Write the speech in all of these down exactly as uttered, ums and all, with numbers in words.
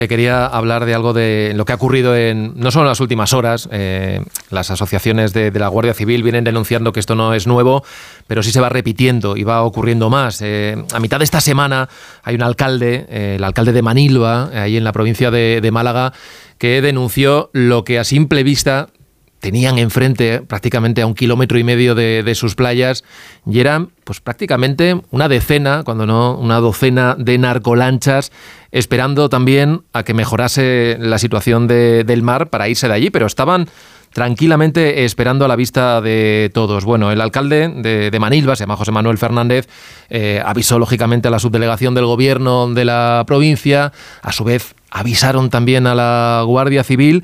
Quería hablar de algo de lo que ha ocurrido en no solo en las últimas horas. Eh, las asociaciones de, de la Guardia Civil vienen denunciando que esto no es nuevo, pero sí se va repitiendo y va ocurriendo más. Eh, a mitad de esta semana hay un alcalde, eh, el alcalde de Manilva, ahí en la provincia de, de Málaga, que denunció lo que a simple vista tenían enfrente, prácticamente a un kilómetro y medio de, de sus playas, y eran pues prácticamente una decena, cuando no una docena de narcolanchas, esperando también a que mejorase la situación de, del mar para irse de allí, pero estaban tranquilamente esperando a la vista de todos. Bueno, el alcalde de, de Manilva, se llama José Manuel Fernández, eh, avisó lógicamente a la subdelegación del gobierno de la provincia, a su vez avisaron también a la Guardia Civil,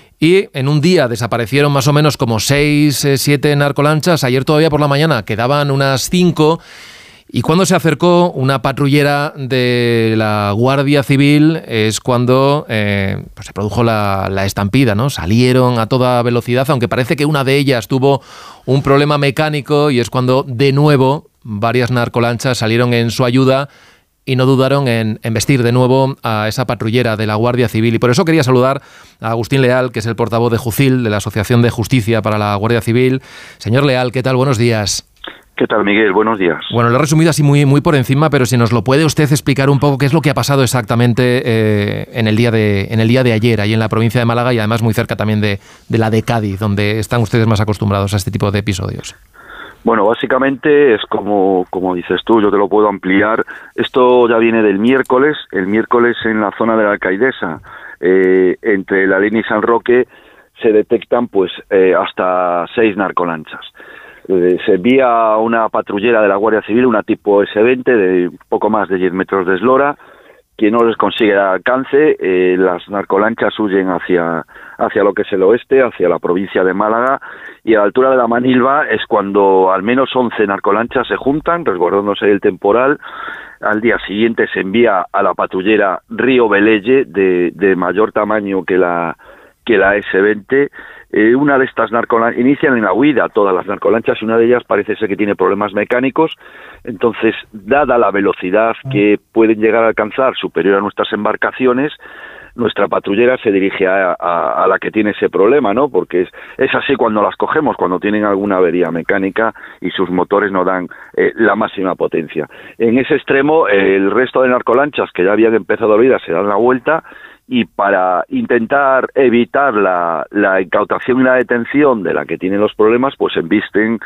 y en un día desaparecieron más o menos como seis, eh, siete narcolanchas. Ayer todavía por la mañana quedaban unas cinco. Y cuando se acercó una patrullera de la Guardia Civil es cuando eh, pues se produjo la, la estampida, ¿no? Salieron a toda velocidad, aunque parece que una de ellas tuvo un problema mecánico, y es cuando de nuevo varias narcolanchas salieron en su ayuda y no dudaron en, en vestir de nuevo a esa patrullera de la Guardia Civil. Y por eso quería saludar a Agustín Leal, que es el portavoz de Jucil, de la Asociación de Justicia para la Guardia Civil. Señor Leal, ¿qué tal? Buenos días. ¿Qué tal, Miguel? Buenos días. Bueno, lo he resumido así muy, muy por encima, pero si nos lo puede usted explicar un poco qué es lo que ha pasado exactamente eh, en, el día de, en el día de ayer, ahí en la provincia de Málaga, y además muy cerca también de, de la de Cádiz, donde están ustedes más acostumbrados a este tipo de episodios. Bueno, básicamente es como, como dices tú, yo te lo puedo ampliar. Esto ya viene del miércoles. El miércoles en la zona de la Alcaidesa, eh, entre La Línea y San Roque, se detectan pues eh, hasta seis narcolanchas. Eh, se envía una patrullera de la Guardia Civil, una tipo ese veinte de poco más de diez metros de eslora, que no les consigue dar alcance. Eh, las narcolanchas huyen hacia, hacia lo que es el oeste, hacia la provincia de Málaga, y a la altura de la Manilva es cuando al menos once narcolanchas se juntan, resguardándose el temporal. Al día siguiente se envía a la patrullera Río Velelle, de, de mayor tamaño que la, que la ese veinte. Eh, una de estas narcolanchas, inician en la huida todas las narcolanchas, y una de ellas parece ser que tiene problemas mecánicos. Entonces, dada la velocidad que pueden llegar a alcanzar, superior a nuestras embarcaciones, nuestra patrullera se dirige a, a, a la que tiene ese problema, ¿no? Porque es, es así cuando las cogemos, cuando tienen alguna avería mecánica y sus motores no dan eh, la máxima potencia. En ese extremo, eh, el resto de narcolanchas que ya habían empezado a huir se dan la vuelta, y para intentar evitar la, la incautación y la detención de la que tienen los problemas, pues embisten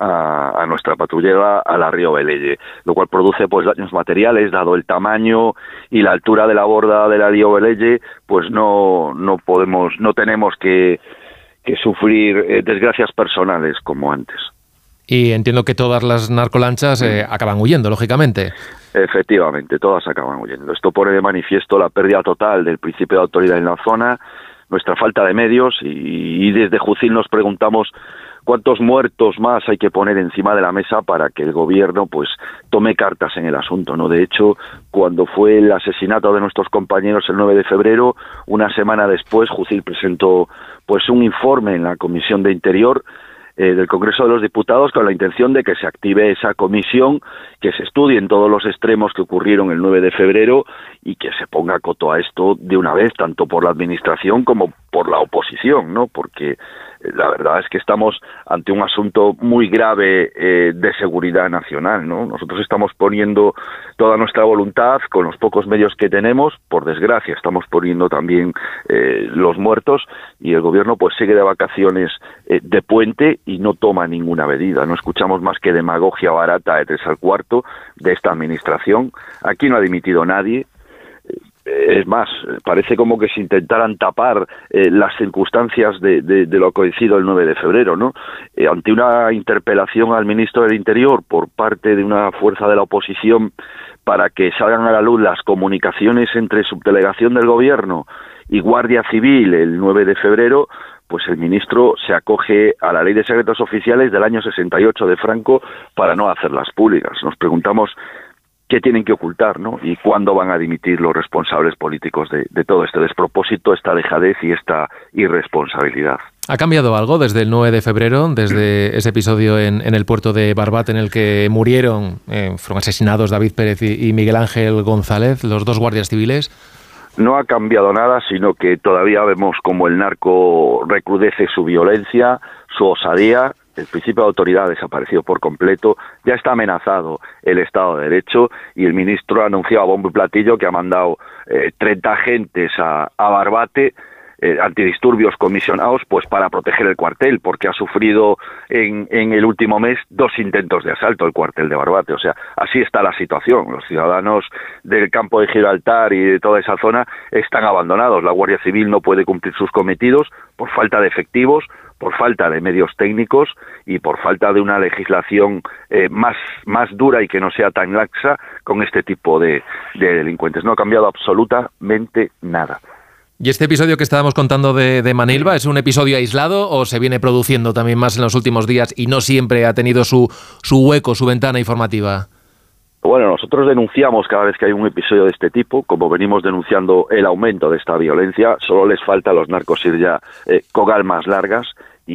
a, a nuestra patrullera, a la Río Velelle, lo cual produce pues daños materiales, dado el tamaño y la altura de la borda de la Río Velelle, pues no, no podemos, no tenemos que, que sufrir eh, desgracias personales como antes. Y entiendo que todas las narcolanchas eh, acaban huyendo, lógicamente. Efectivamente, todas acaban huyendo. Esto pone de manifiesto la pérdida total del principio de autoridad en la zona, nuestra falta de medios, y, y desde Jucil nos preguntamos cuántos muertos más hay que poner encima de la mesa para que el gobierno pues tome cartas en el asunto, ¿no? De hecho, cuando fue el asesinato de nuestros compañeros el nueve de febrero, una semana después, Jucil presentó pues un informe en la Comisión de Interior Eh, del Congreso de los Diputados, con la intención de que se active esa comisión, que se estudien todos los extremos que ocurrieron el nueve de febrero y que se ponga coto a esto de una vez, tanto por la Administración como por la oposición, ¿no? Porque la verdad es que estamos ante un asunto muy grave eh, de seguridad nacional, ¿no? Nosotros estamos poniendo toda nuestra voluntad con los pocos medios que tenemos, por desgracia estamos poniendo también eh, los muertos, y el gobierno pues sigue de vacaciones eh, de puente y no toma ninguna medida. No escuchamos más que demagogia barata de tres al cuarto de esta administración. Aquí no ha dimitido nadie. Es más, parece como que se intentaran tapar eh, las circunstancias de, de, de lo acontecido el nueve de febrero, ¿no? Eh, ante una interpelación al ministro del Interior por parte de una fuerza de la oposición para que salgan a la luz las comunicaciones entre subdelegación del gobierno y Guardia Civil el nueve de febrero, pues el ministro se acoge a la Ley de Secretos Oficiales del año sesenta y ocho de Franco para no hacerlas públicas. Nos preguntamos qué tienen que ocultar, ¿no? Y cuándo van a dimitir los responsables políticos de, de todo este despropósito, esta dejadez y esta irresponsabilidad. ¿Ha cambiado algo desde el nueve de febrero, desde ese episodio en, en el puerto de Barbat en el que murieron, eh, fueron asesinados David Pérez y, y Miguel Ángel González, los dos guardias civiles? No ha cambiado nada, sino que todavía vemos como el narco recrudece su violencia, su osadía. El principio de autoridad ha desaparecido por completo, ya está amenazado el Estado de Derecho y el ministro ha anunciado a bombo y platillo que ha mandado eh, treinta agentes a, a Barbate, eh, antidisturbios comisionados, pues para proteger el cuartel, porque ha sufrido en, en el último mes dos intentos de asalto el cuartel de Barbate. O sea, así está la situación. Los ciudadanos del campo de Gibraltar y de toda esa zona están abandonados. La Guardia Civil no puede cumplir sus cometidos por falta de efectivos, por falta de medios técnicos y por falta de una legislación eh, más, más dura y que no sea tan laxa con este tipo de, de delincuentes. No ha cambiado absolutamente nada. ¿Y este episodio que estábamos contando de, de Manilva es un episodio aislado o se viene produciendo también más en los últimos días y no siempre ha tenido su, su hueco, su ventana informativa? Bueno, nosotros denunciamos cada vez que hay un episodio de este tipo, como venimos denunciando el aumento de esta violencia. Solo les falta a los narcos ir ya eh, con armas largas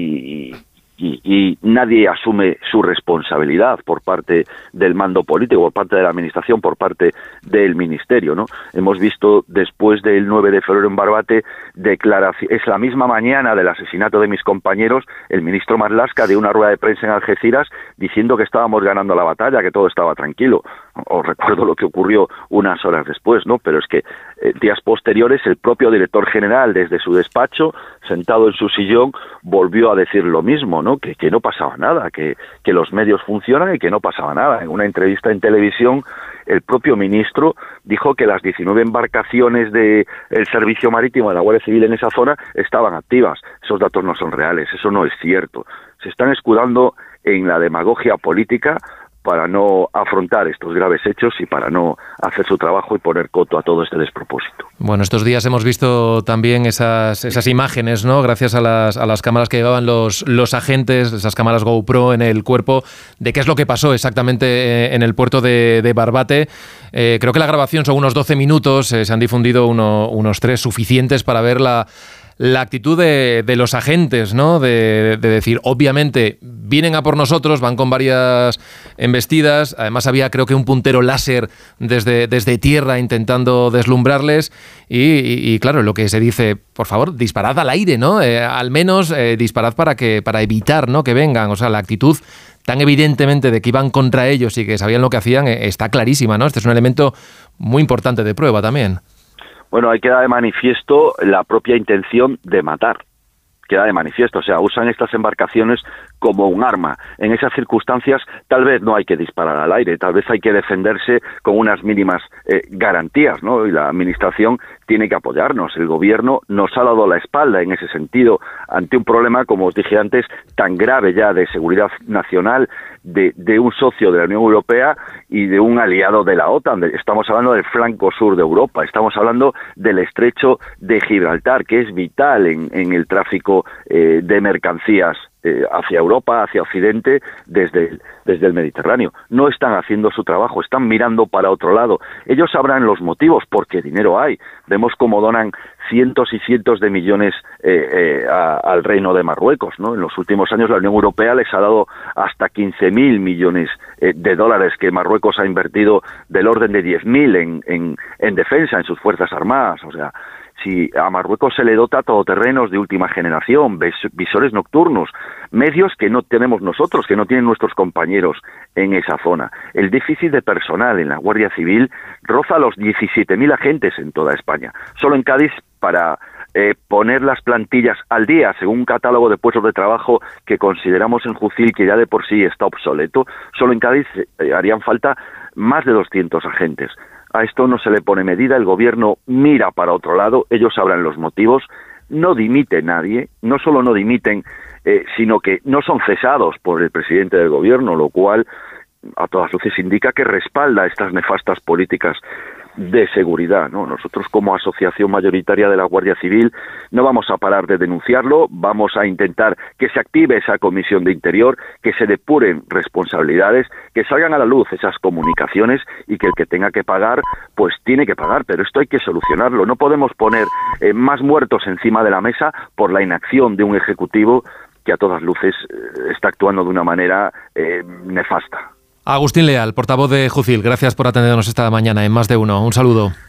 y, y, y nadie asume su responsabilidad por parte del mando político, por parte de la administración, por parte del ministerio, ¿no? Hemos visto después del nueve de febrero en Barbate, declaración, es la misma mañana del asesinato de mis compañeros, el ministro Marlaska de una rueda de prensa en Algeciras diciendo que estábamos ganando la batalla, que todo estaba tranquilo. Os recuerdo lo que ocurrió unas horas después, ¿no? Pero es que eh, días posteriores el propio director general desde su despacho, sentado en su sillón, volvió a decir lo mismo, ¿no? Que, que no pasaba nada, que, que los medios funcionan y que no pasaba nada. En una entrevista en televisión, el propio ministro dijo que las diecinueve embarcaciones del Servicio Marítimo de la Guardia Civil en esa zona estaban activas. Esos datos no son reales, eso no es cierto. Se están escudando en la demagogia política para no afrontar estos graves hechos y para no hacer su trabajo y poner coto a todo este despropósito. Bueno, estos días hemos visto también esas, esas imágenes, ¿no? Gracias a las, a las cámaras que llevaban los, los agentes, esas cámaras GoPro en el cuerpo, de qué es lo que pasó exactamente en el puerto de, de Barbate. Eh, creo que la grabación son unos doce minutos, eh, se han difundido uno, unos tres suficientes para ver la... La actitud de, de los agentes, ¿no? De, de decir, obviamente, vienen a por nosotros, van con varias embestidas. Además, había, creo que, un puntero láser desde, desde tierra intentando deslumbrarles. Y, y, y, claro, lo que se dice, por favor, disparad al aire, ¿no? Eh, al menos eh, disparad para, que, para evitar, ¿no? que vengan. O sea, la actitud tan evidentemente de que iban contra ellos y que sabían lo que hacían eh, está clarísima, ¿no? Este es un elemento muy importante de prueba también. Bueno, ahí queda de manifiesto la propia intención de matar. Queda de manifiesto, o sea, usan estas embarcaciones como un arma. En esas circunstancias tal vez no hay que disparar al aire, tal vez hay que defenderse con unas mínimas eh, garantías, ¿no? Y la administración tiene que apoyarnos. El gobierno nos ha dado la espalda en ese sentido ante un problema, como os dije antes, tan grave ya de seguridad nacional, de, de un socio de la Unión Europea y de un aliado de la OTAN. Estamos hablando del flanco sur de Europa, estamos hablando del estrecho de Gibraltar, que es vital en, en el tráfico eh, de mercancías eh, hacia Europa, hacia Occidente, desde el, desde el Mediterráneo. No están haciendo su trabajo, están mirando para otro lado. Ellos sabrán los motivos, porque dinero hay. Vemos cómo donan cientos y cientos de millones eh, eh, a, al Reino de Marruecos, ¿no? En los últimos años la Unión Europea les ha dado hasta quince mil millones eh, de dólares que Marruecos ha invertido del orden de diez mil en, en, en defensa, en sus fuerzas armadas. O sea, si a Marruecos se le dota todoterrenos de última generación, visores nocturnos, medios que no tenemos nosotros, que no tienen nuestros compañeros en esa zona. El déficit de personal en la Guardia Civil roza los diecisiete mil agentes en toda España. Solo en Cádiz, para eh, poner las plantillas al día, según un catálogo de puestos de trabajo que consideramos en Jucil que ya de por sí está obsoleto, solo en Cádiz eh, harían falta más de doscientos agentes. A esto no se le pone medida, el gobierno mira para otro lado, ellos sabrán los motivos, no dimite nadie, no solo no dimiten, eh, sino que no son cesados por el presidente del gobierno, lo cual a todas luces indica que respalda estas nefastas políticas de seguridad, ¿no? Nosotros, como asociación mayoritaria de la Guardia Civil, no vamos a parar de denunciarlo, vamos a intentar que se active esa comisión de Interior, que se depuren responsabilidades, que salgan a la luz esas comunicaciones y que el que tenga que pagar, pues tiene que pagar, pero esto hay que solucionarlo. No podemos poner eh, más muertos encima de la mesa por la inacción de un ejecutivo que a todas luces eh, está actuando de una manera eh, nefasta. Agustín Leal, portavoz de Jucil, gracias por atendernos esta mañana en Más de Uno. Un saludo.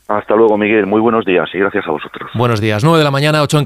Hasta luego, Miguel. Muy buenos días y gracias a vosotros. Buenos días. nueve de la mañana, ocho en